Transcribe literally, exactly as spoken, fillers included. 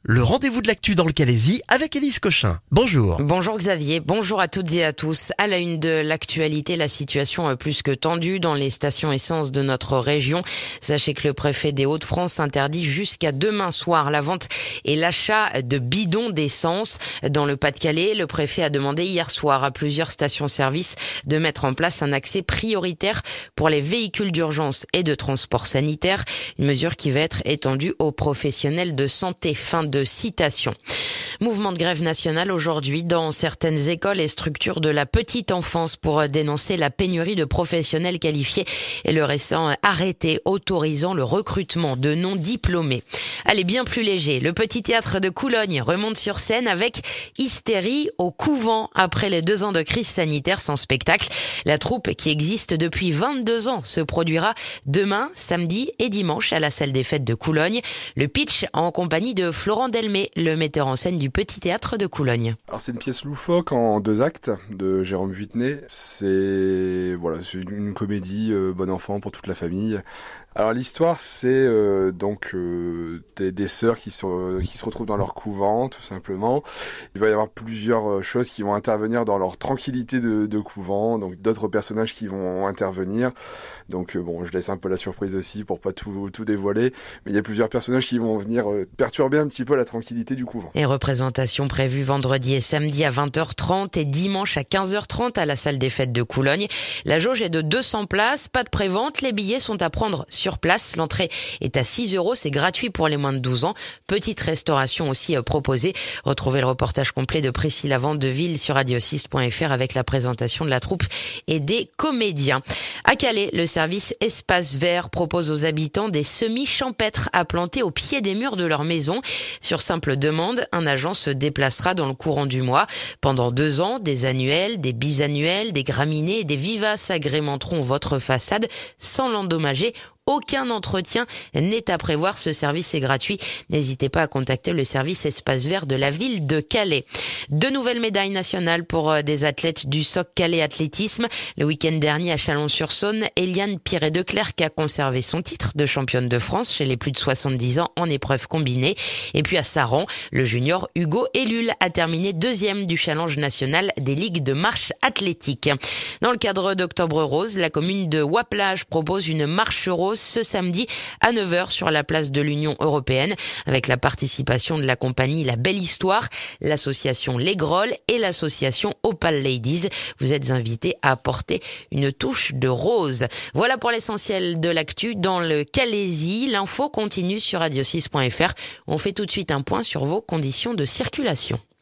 Le rendez-vous de l'actu dans le Calaisis avec Élise Cochin. Bonjour. Bonjour Xavier, bonjour à toutes et à tous. À la une de l'actualité, la situation est plus que tendue dans les stations essence de notre région. Sachez que le préfet des Hauts-de-France interdit jusqu'à demain soir la vente et l'achat de bidons d'essence. Dans le Pas-de-Calais, le préfet a demandé hier soir à plusieurs stations-service de mettre en place un accès prioritaire pour les véhicules d'urgence et de transport sanitaire. Une mesure qui va être étendue aux professionnels de santé. Fin de citation. Mouvement de grève nationale aujourd'hui dans certaines écoles et structures de la petite enfance pour dénoncer la pénurie de professionnels qualifiés et le récent arrêté autorisant le recrutement de non-diplômés. Allez, bien plus léger, le Petit Théâtre de Coulogne remonte sur scène avec Hystérie au couvent après les deux ans de crise sanitaire sans spectacle. La troupe, qui existe depuis vingt-deux ans, se produira demain, samedi et dimanche à la salle des fêtes de Coulogne. Le pitch en compagnie de Florent Delmé, le metteur en scène du Petit Théâtre de Coulogne. Alors c'est une pièce loufoque en deux actes de Jérôme Vuittenet. C'est voilà, c'est une comédie euh, bon enfant pour toute la famille. Alors l'histoire, c'est euh, donc euh, des, des sœurs qui, sont, qui se retrouvent dans leur couvent, tout simplement. Il va y avoir plusieurs choses qui vont intervenir dans leur tranquillité de, de couvent, donc d'autres personnages qui vont intervenir. Donc euh, bon, je laisse un peu la surprise aussi pour pas tout, tout dévoiler, mais il y a plusieurs personnages qui vont venir euh, perturber un petit peu la tranquillité du couvent. Et représentation prévue vendredi et samedi à vingt heures trente et dimanche à quinze heures trente à la salle des fêtes de Coulogne. La jauge est de deux cents places, pas de prévente, les billets sont à prendre sur place. L'entrée est à six euros, c'est gratuit pour les moins de douze ans. Petite restauration aussi proposée. Retrouvez le reportage complet de Priscilla Vandeville sur radio six point f r avec la présentation de la troupe et des comédiens. À Calais, le service Espace Vert propose aux habitants des semis champêtres à planter au pied des murs de leur maison. Sur simple demande, un agent se déplacera dans le courant du mois. Pendant deux ans, des annuels, des bisannuels, des graminées et des vivaces agrémenteront votre façade sans l'endommager. Aucun entretien n'est à prévoir, ce service est gratuit. N'hésitez pas à contacter le service Espace Vert de la ville de Calais. Deux nouvelles médailles nationales pour des athlètes du S O C Calais Athlétisme. Le week-end dernier à Chalon-sur-Saône, Eliane Piré-Declercq a conservé son titre de championne de France chez les plus de soixante-dix ans en épreuve combinée. Et puis à Saran, le junior Hugo Ellul a terminé deuxième du challenge national des ligues de marche athlétique. Dans le cadre d'Octobre Rose, la commune de Waplage propose une marche rose ce samedi à neuf heures sur la place de l'Union européenne avec la participation de la compagnie La Belle Histoire, l'association Les Grolles et l'association Opal Ladies. Vous êtes invités à apporter une touche de rose. Voilà pour l'essentiel de l'actu dans le Calaisis. L'info continue sur radio six point f r. On fait tout de suite un point sur vos conditions de circulation.